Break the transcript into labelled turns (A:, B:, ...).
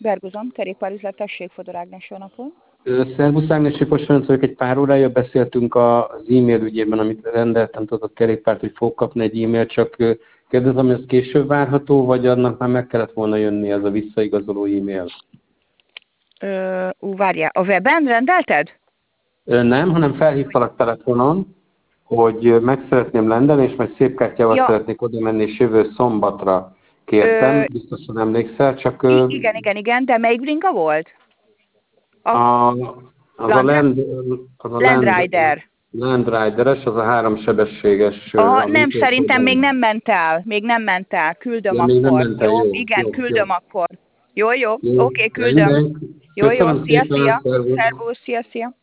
A: Bergozom, kerékpárüzlet, tessék, Fodor Ágnes, jó napot.
B: Szervusz Ágnes, Sipos Ferenc vagyok, egy pár órája beszéltünk az e-mail ügyében, amit rendeltem, tudod, a kerékpárt, hogy fog kapni egy e-mail, csak kérdezem, hogy ez később várható, vagy annak már meg kellett volna jönni ez a visszaigazoló e-mail?
A: Várjál, a weben rendelted?
B: Nem, hanem felhívtalak telefonon, hogy meg szeretném rendelni, és majd szép kártyával szeretnék oda menni, és jövő szombatra kértem, biztosan emlékszel, csak...
A: Igen, de melyik bringa volt?
B: Az a
A: Land Rider.
B: Land Rider-es, az a 3 sebességes...
A: Nem, szerintem még nem ment el, küldöm
B: ja,
A: akkor.
B: Nem ment el, jó?
A: Igen, küldöm akkor. Jó,
B: Jó.
A: oké, küldöm. Jó,
B: Köszönöm
A: szia.
B: szépen,
A: Szervusz, szia.